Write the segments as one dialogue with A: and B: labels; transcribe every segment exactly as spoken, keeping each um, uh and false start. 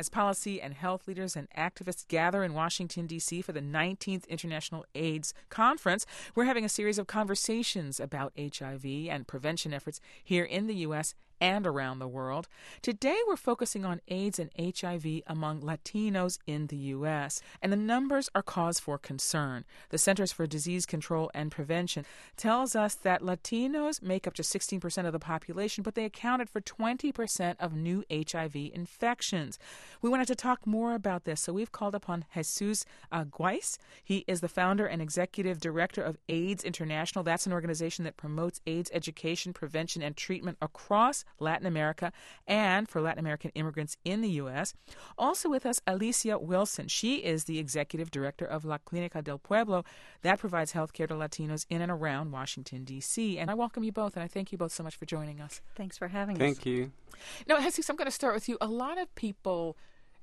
A: as policy and health leaders and activists gather in Washington, D C for the nineteenth International AIDS Conference. We're having a series of conversations about H I V and prevention efforts here in the U S and around the world. Today, we're focusing on AIDS and H I V among Latinos in the U S, and the numbers are cause for concern. The Centers for Disease Control and Prevention tells us that Latinos make up just sixteen percent of the population, but they accounted for twenty percent of new H I V infections. We wanted to talk more about this, so we've called upon Jesus Aguais. He is the founder and executive director of AIDS International. That's an organization that promotes AIDS education, prevention, and treatment across Latin America and for Latin American immigrants in the U S. Also with us, Alicia Wilson. She is the executive director of La Clínica del Pueblo that provides health care to Latinos in and around Washington, D C. And I welcome you both, and I thank you both so much for joining us.
B: Thanks for having
C: Thank
B: us.
C: Thank you.
A: Now, Jesus, I'm going to start with you. A lot of people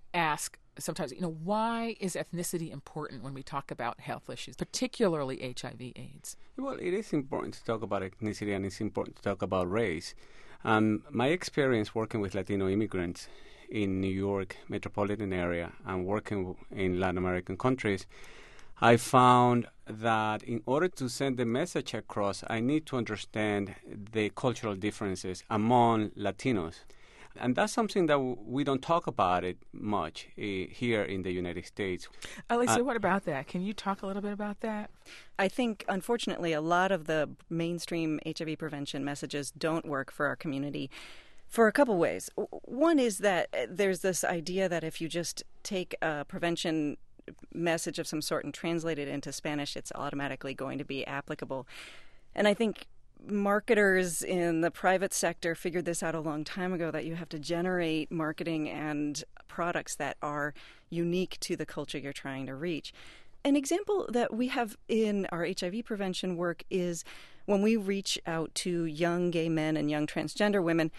A: ask sometimes, you know, why is ethnicity important when we talk about health issues, particularly H I V AIDS?
C: Well, it is important to talk about ethnicity, and it's important to talk about race. Um, my experience working with Latino immigrants in New York metropolitan area and working in Latin American countries, I found that in order to send the message across, I need to understand the cultural differences among Latinos. And that's something that w- we don't talk about it much uh, here in the United States.
A: Alicia,
C: uh,
A: what about that? Can you talk a little bit about that?
B: I think, unfortunately, a lot of the mainstream H I V prevention messages don't work for our community for a couple ways. One is that there's this idea that if you just take a prevention message of some sort and translate it into Spanish, it's automatically going to be applicable. And I think marketers in the private sector figured this out a long time ago, that you have to generate marketing and products that are unique to the culture you're trying to reach. An example that we have in our H I V prevention work is when we reach out to young gay men and young transgender women,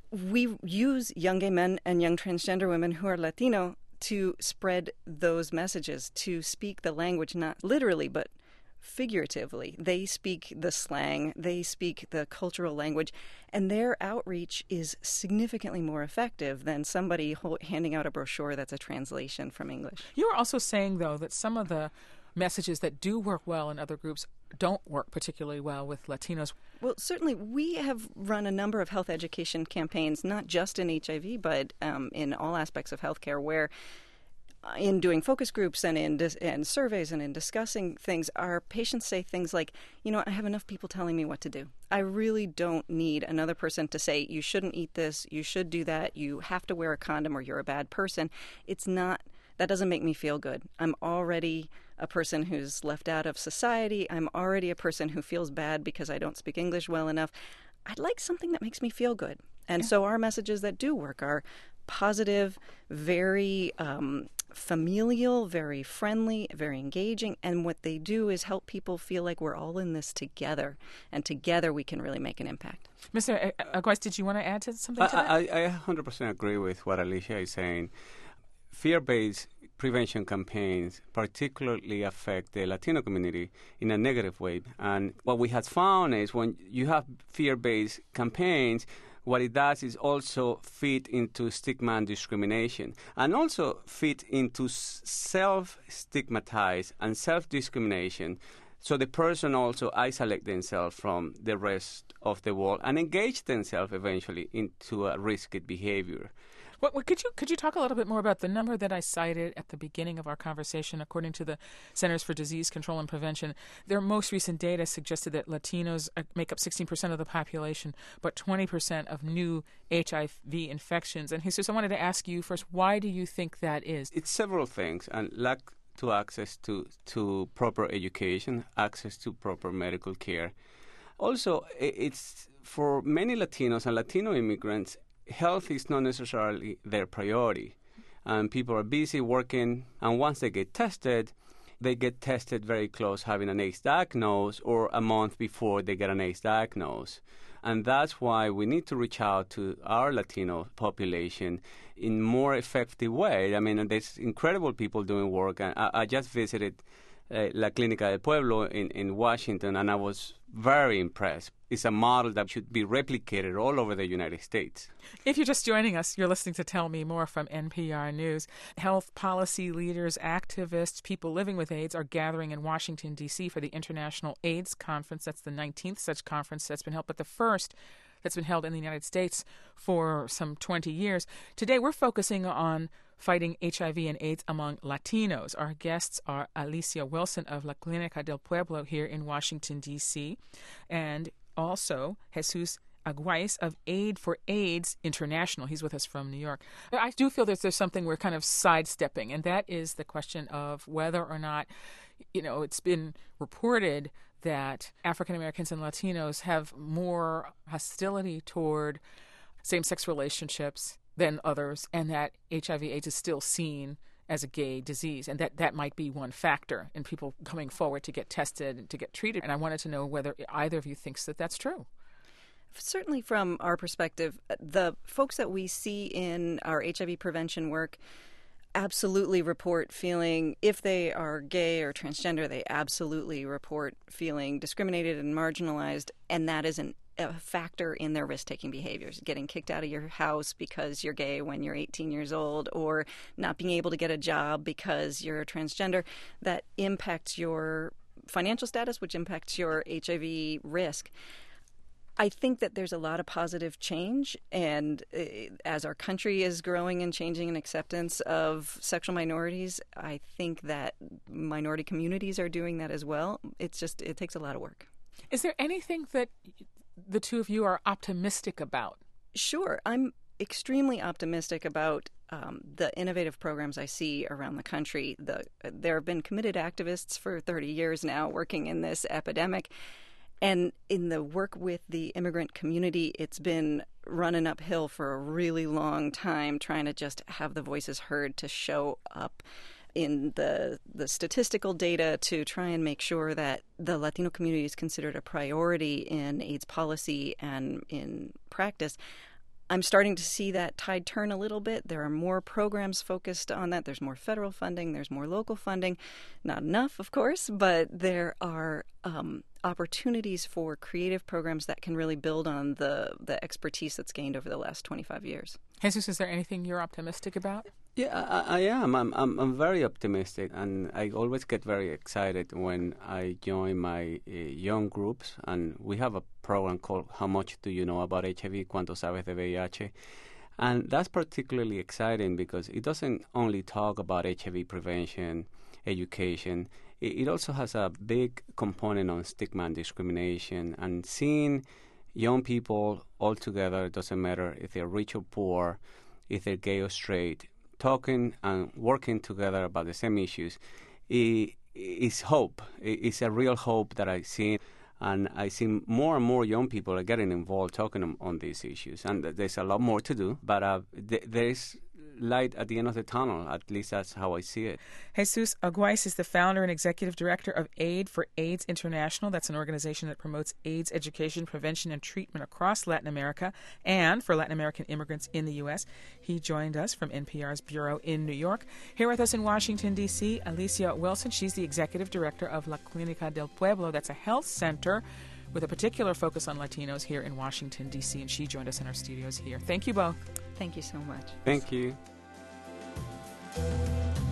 B: we use young gay men and young transgender women who are Latino to spread those messages, to speak the language, not literally, but figuratively. They speak the slang, they speak the cultural language, and their outreach is significantly more effective than somebody ho- handing out a brochure that's a translation from English.
A: You were also saying, though, that some of the messages that do work well in other groups don't work particularly well with Latinos.
B: Well, certainly we have run a number of health education campaigns, not just in H I V, but um, in all aspects of healthcare, where in doing focus groups and in dis- and surveys and in discussing things, our patients say things like, you know, I have enough people telling me what to do. I really don't need another person to say, you shouldn't eat this, you should do that, you have to wear a condom or you're a bad person. It's not, that doesn't make me feel good. I'm already a person who's left out of society. I'm already a person who feels bad because I don't speak English well enough. I'd like something that makes me feel good. And yeah. So our messages that do work are positive, very um, familial, very friendly, very engaging, and what they do is help people feel like we're all in this together, and together we can really make an impact.
A: Mister Aguais, did you want to add to something to that?
C: I, I, I one hundred percent agree with what Alicia is saying. Fear-based prevention campaigns particularly affect the Latino community in a negative way. And what we have found is when you have fear-based campaigns, what it does is also fit into stigma and discrimination, and also fit into self-stigmatize and self-discrimination. So the person also isolate themselves from the rest of the world and engage themselves eventually into a risky behavior.
A: What, what, could you could you talk a little bit more about the number that I cited at the beginning of our conversation? According to the Centers for Disease Control and Prevention, their most recent data suggested that Latinos make up sixteen percent of the population, but twenty percent of new H I V infections. And Jesus, I wanted to ask you first, why do you think that is?
C: It's several things, and lack to access to, to proper education, access to proper medical care. Also, it's for many Latinos and Latino immigrants, health is not necessarily their priority. And people are busy working, and once they get tested, they get tested very close having an AIDS diagnosis or a month before they get an AIDS diagnosis. And that's why we need to reach out to our Latino population in more effective way. I mean, there's incredible people doing work. And I, I just visited uh, La Clínica del Pueblo in, in Washington, and I was very impressed. It's a model that should be replicated all over the United States.
A: If you're just joining us, you're listening to Tell Me More from N P R News. Health policy leaders, activists, people living with AIDS are gathering in Washington, D C for the International AIDS Conference. That's the nineteenth such conference that's been held, but the first that's been held in the United States for some twenty years. Today, we're focusing on fighting H I V and AIDS among Latinos. Our guests are Alicia Wilson of La Clínica del Pueblo here in Washington, D C, and also Jesus Aguais of Aid for AIDS International. He's with us from New York. I do feel that there's something we're kind of sidestepping, and that is the question of whether or not, you know, it's been reported that African Americans and Latinos have more hostility toward same-sex relationships than others, and that H I V AIDS is still seen as a gay disease, and that that might be one factor in people coming forward to get tested and to get treated. And I wanted to know whether either of you thinks that that's true.
B: Certainly from our perspective, the folks that we see in our H I V prevention work absolutely report feeling, if they are gay or transgender, they absolutely report feeling discriminated and marginalized, and that is an a factor in their risk-taking behaviors. Getting kicked out of your house because you're gay when you're eighteen years old, or not being able to get a job because you're a transgender, that impacts your financial status, which impacts your H I V risk. I think that there's a lot of positive change, and uh, as our country is growing and changing in acceptance of sexual minorities, I think that minority communities are doing that as well. It's just, it takes a lot of work.
A: Is there anything that the two of you are optimistic about?
B: Sure. I'm extremely optimistic about um, the innovative programs I see around the country. The, there have been committed activists for thirty years now working in this epidemic. And in the work with the immigrant community, it's been running uphill for a really long time, trying to just have the voices heard, to show up in the the statistical data, to try and make sure that the Latino community is considered a priority in AIDS policy and in practice. I'm starting to see that tide turn a little bit. There are more programs focused on that. There's more federal funding. There's more local funding. Not enough, of course, but there are um, opportunities for creative programs that can really build on the, the expertise that's gained over the last twenty-five years.
A: Jesus, is there anything you're optimistic about?
C: Yeah, I, I am. I'm, I'm I'm very optimistic, and I always get very excited when I join my uh, young groups, and we have a program called How Much Do You Know About H I V? ¿Cuánto sabes de V I H? And that's particularly exciting because it doesn't only talk about H I V prevention, education. It, it also has a big component on stigma and discrimination, and seeing young people all together, it doesn't matter if they're rich or poor, if they're gay or straight, talking and working together about the same issues, it, it's hope. It's a real hope that I see. And I see more and more young people are getting involved talking on, on these issues. And there's a lot more to do, but uh, th- there is light at the end of the tunnel. At least that's how I see it.
A: Jesus Aguais is the founder and executive director of Aid for AIDS International. That's an organization that promotes AIDS education, prevention, and treatment across Latin America and for Latin American immigrants in the U S. He joined us from N P R's bureau in New York. Here with us in Washington, D C, Alicia Wilson. She's the executive director of La Clínica del Pueblo. That's a health center with a particular focus on Latinos here in Washington, D C, and she joined us in our studios here. Thank you both.
B: Thank you so much.
C: Thank you.